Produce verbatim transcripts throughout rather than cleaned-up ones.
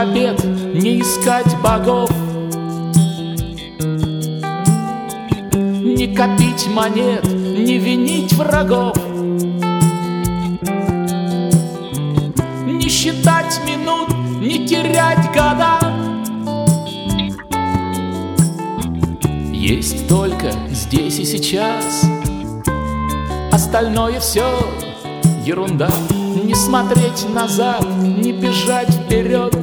побед, не искать богов, не копить монет, не винить врагов, не считать минут, не терять года. Есть только здесь и сейчас, остальное все ерунда. Не смотреть назад, не бежать вперед.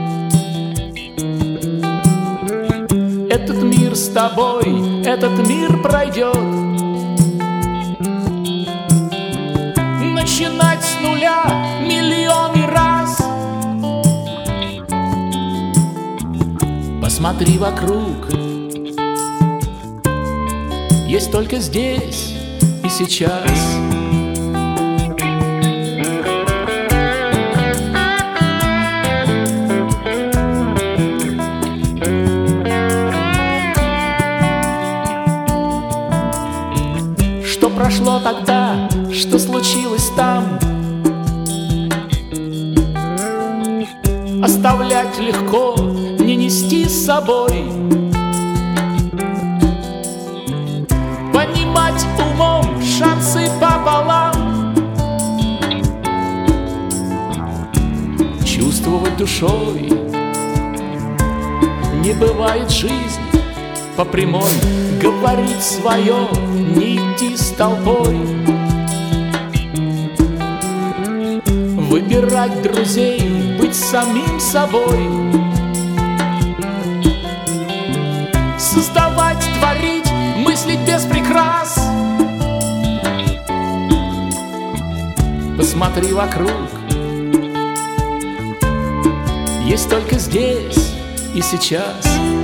Этот мир с тобой, этот мир пройдет. Начинать с нуля миллионы раз. Посмотри вокруг, есть только здесь и сейчас. Что прошло тогда, что случилось там, оставлять легко, не нести с собой. Понимать умом шансы пополам, чувствовать душой. Не бывает жизнь по прямой, говорить свое, не идти с толпой. Выбирать друзей, быть самим собой. Создавать, творить, мыслить без прикрас. Посмотри вокруг, есть только здесь и сейчас.